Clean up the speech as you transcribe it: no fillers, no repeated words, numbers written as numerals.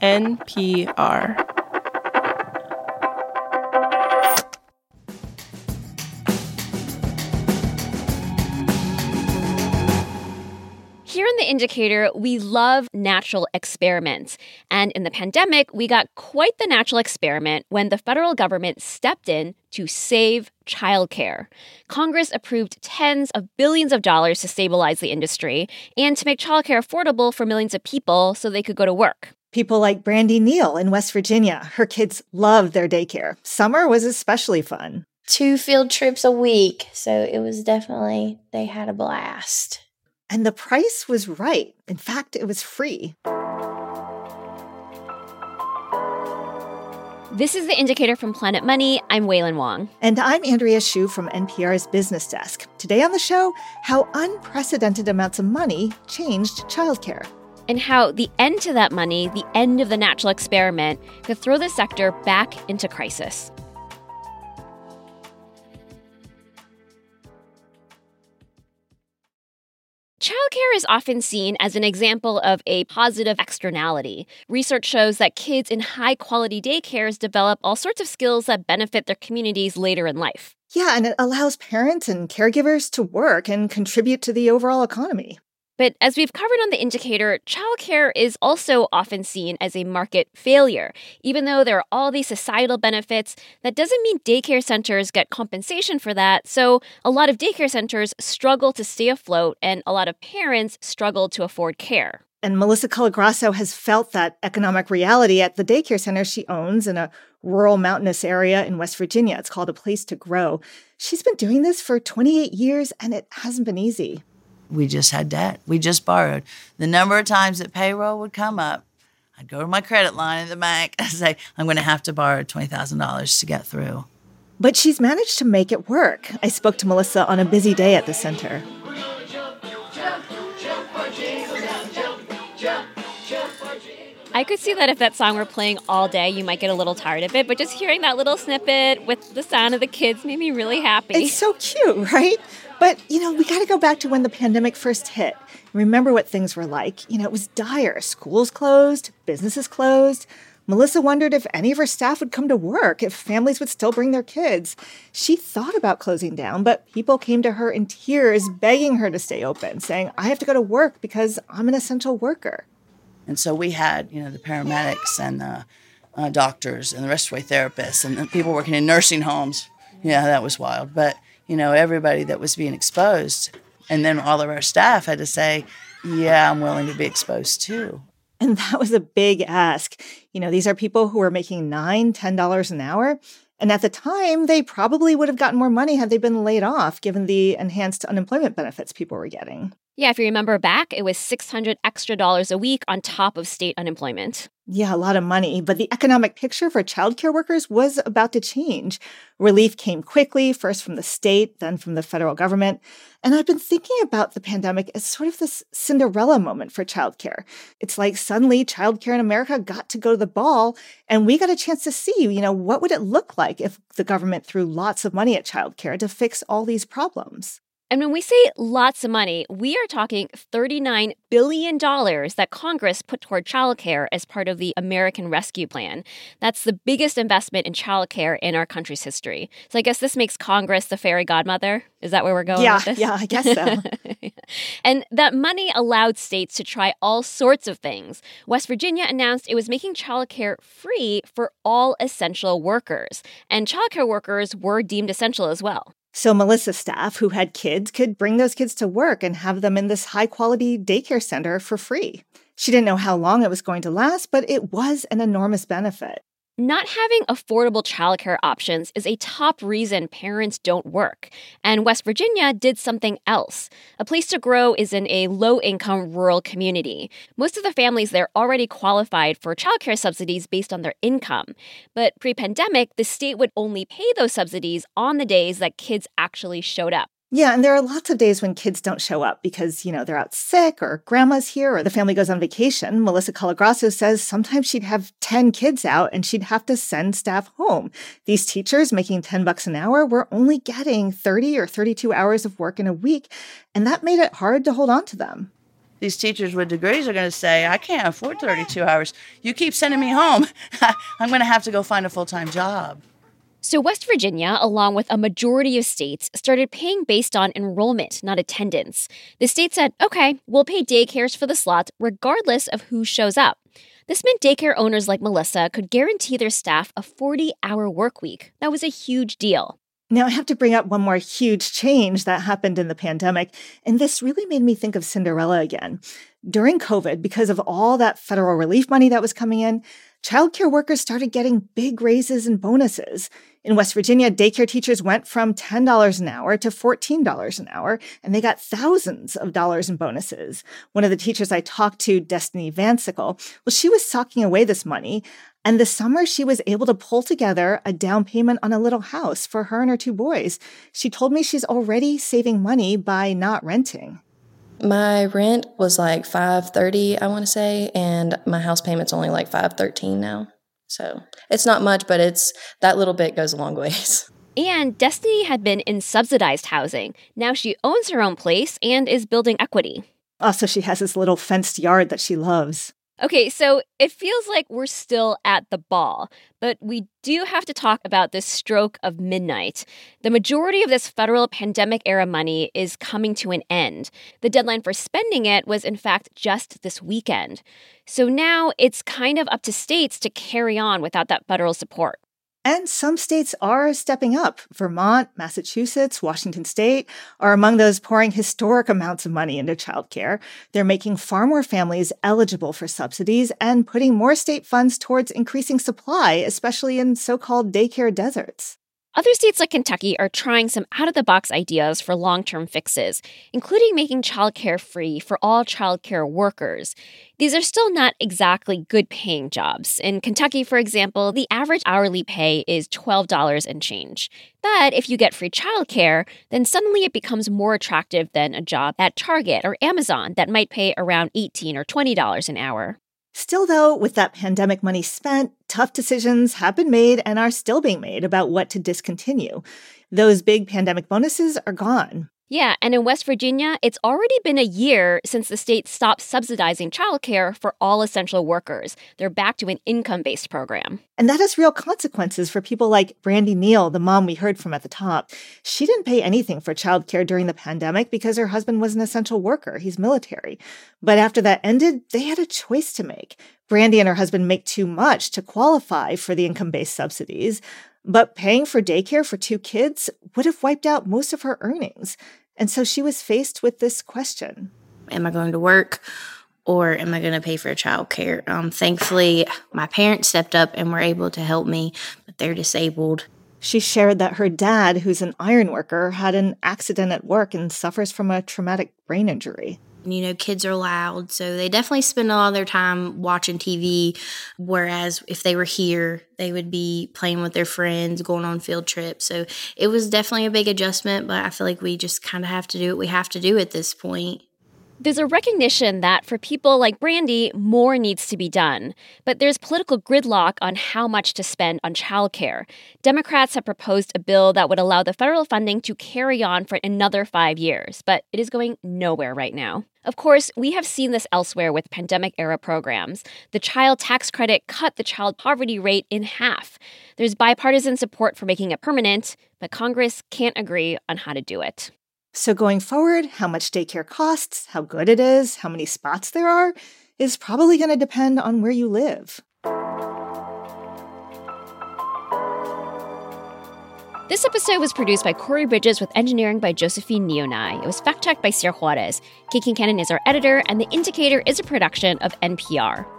NPR. Here in The Indicator, we love natural experiments. And in the pandemic, we got quite the natural experiment when the federal government stepped in to save childcare. Congress approved tens of billions of dollars to stabilize the industry and to make childcare affordable for millions of people so they could go to work. People like Brandy Neal in West Virginia. Her kids love their daycare. Summer was especially fun. 2 field trips a week. So it was definitely, they had a blast. And the price was right. In fact, it was free. This is The Indicator from Planet Money. I'm Wailin Wong. And I'm Andrea Hsu from NPR's Business Desk. Today on the show, how unprecedented amounts of money changed childcare. And how the end to that money, the end of the natural experiment, could throw the sector back into crisis. Childcare is often seen as an example of a positive externality. Research shows that kids in high-quality daycares develop all sorts of skills that benefit their communities later in life. Yeah, and it allows parents and caregivers to work and contribute to the overall economy. But as we've covered on The Indicator, childcare is also often seen as a market failure. Even though there are all these societal benefits, that doesn't mean daycare centers get compensation for that. So a lot of daycare centers struggle to stay afloat, and a lot of parents struggle to afford care. And Melissa Colagrasso has felt that economic reality at the daycare center she owns in a rural mountainous area in West Virginia. It's called A Place to Grow. She's been doing this for 28 years, and it hasn't been easy. We just had debt. We just borrowed. The number of times that payroll would come up, I'd go to my credit line at the bank and say, I'm going to have to borrow $20,000 to get through. But she's managed to make it work. I spoke to Melissa on a busy day at the center. I could see that if that song were playing all day, you might get a little tired of it. But just hearing that little snippet with the sound of the kids made me really happy. It's so cute, right? But, we got to go back to when the pandemic first hit. Remember what things were like. It was dire. Schools closed, businesses closed. Melissa wondered if any of her staff would come to work, if families would still bring their kids. She thought about closing down, but people came to her in tears, begging her to stay open, saying, I have to go to work because I'm an essential worker. And so we had, the paramedics and the doctors and the respiratory therapists and the people working in nursing homes. Yeah, that was wild. But everybody that was being exposed. And then all of our staff had to say, yeah, I'm willing to be exposed too. And that was a big ask. These are people who are making $9, $10 an hour. And at the time, they probably would have gotten more money had they been laid off, given the enhanced unemployment benefits people were getting. Yeah, if you remember back, it was $600 extra a week on top of state unemployment. Yeah, a lot of money. But the economic picture for childcare workers was about to change. Relief came quickly, first from the state, then from the federal government. And I've been thinking about the pandemic as sort of this Cinderella moment for childcare. It's like suddenly childcare in America got to go to the ball, and we got a chance to see, what would it look like if the government threw lots of money at childcare to fix all these problems? And when we say lots of money, we are talking $39 billion that Congress put toward childcare as part of the American Rescue Plan. That's the biggest investment in childcare in our country's history. So I guess this makes Congress the fairy godmother. Is that where we're going with this? Yeah, I guess so. And that money allowed states to try all sorts of things. West Virginia announced it was making childcare free for all essential workers. And childcare workers were deemed essential as well. So Melissa's staff, who had kids, could bring those kids to work and have them in this high-quality daycare center for free. She didn't know how long it was going to last, but it was an enormous benefit. Not having affordable childcare options is a top reason parents don't work. And West Virginia did something else. A Place to Grow is in a low-income rural community. Most of the families there already qualified for childcare subsidies based on their income. But pre-pandemic, the state would only pay those subsidies on the days that kids actually showed up. Yeah, and there are lots of days when kids don't show up because, they're out sick or grandma's here or the family goes on vacation. Melissa Colagrasso says sometimes she'd have 10 kids out and she'd have to send staff home. These teachers making $10 an hour were only getting 30 or 32 hours of work in a week, and that made it hard to hold on to them. these teachers with degrees are going to say, I can't afford 32 hours. You keep sending me home. I'm going to have to go find a full-time job. So West Virginia, along with a majority of states, started paying based on enrollment, not attendance. The state said, okay, we'll pay daycares for the slots regardless of who shows up. This meant daycare owners like Melissa could guarantee their staff a 40-hour work week. That was a huge deal. Now, I have to bring up one more huge change that happened in the pandemic, and this really made me think of Cinderella again. During COVID, because of all that federal relief money that was coming in, childcare workers started getting big raises and bonuses. In West Virginia, daycare teachers went from $10 an hour to $14 an hour, and they got thousands of dollars in bonuses. One of the teachers I talked to, Destiny Vansickle, well, she was socking away this money, and this summer she was able to pull together a down payment on a little house for her and her 2 boys. She told me she's already saving money by not renting. My rent was like $530, I want to say, and my house payment's only like $513 now. So it's not much, but that little bit goes a long ways. And Destiny had been in subsidized housing. Now she owns her own place and is building equity. Also, she has this little fenced yard that she loves. Okay, so it feels like we're still at the ball, but we do have to talk about this stroke of midnight. The majority of this federal pandemic-era money is coming to an end. The deadline for spending it was, in fact, just this weekend. So now it's kind of up to states to carry on without that federal support. And some states are stepping up. Vermont, Massachusetts, Washington State are among those pouring historic amounts of money into childcare. They're making far more families eligible for subsidies and putting more state funds towards increasing supply, especially in so-called daycare deserts. Other states like Kentucky are trying some out-of-the-box ideas for long-term fixes, including making childcare free for all childcare workers. These are still not exactly good-paying jobs. In Kentucky, for example, the average hourly pay is $12 and change. But if you get free childcare, then suddenly it becomes more attractive than a job at Target or Amazon that might pay around $18 or $20 an hour. Still, though, with that pandemic money spent, tough decisions have been made and are still being made about what to discontinue. Those big pandemic bonuses are gone. Yeah, and in West Virginia, it's already been a year since the state stopped subsidizing childcare for all essential workers. They're back to an income-based program. And that has real consequences for people like Brandy Neal, the mom we heard from at the top. She didn't pay anything for childcare during the pandemic because her husband was an essential worker. He's military. But after that ended, they had a choice to make. Brandy and her husband make too much to qualify for the income-based subsidies. But paying for daycare for 2 kids would have wiped out most of her earnings. And so she was faced with this question. Am I going to work or am I going to pay for childcare? Thankfully, my parents stepped up and were able to help me, but they're disabled. She shared that her dad, who's an iron worker, had an accident at work and suffers from a traumatic brain injury. You know, kids are loud, so they definitely spend a lot of their time watching TV, whereas if they were here, they would be playing with their friends, going on field trips. So it was definitely a big adjustment, but I feel like we just kind of have to do what we have to do at this point. There's a recognition that for people like Brandy, more needs to be done. But there's political gridlock on how much to spend on childcare. Democrats have proposed a bill that would allow the federal funding to carry on for another 5 years, but it is going nowhere right now. Of course, we have seen this elsewhere with pandemic-era programs. The child tax credit cut the child poverty rate in half. There's bipartisan support for making it permanent, but Congress can't agree on how to do it. So going forward, how much daycare costs, how good it is, how many spots there are, is probably going to depend on where you live. This episode was produced by Corey Bridges with engineering by Josephine Neonai. It was fact-checked by Sierra Juarez. Kate Kincannon is our editor, and The Indicator is a production of NPR.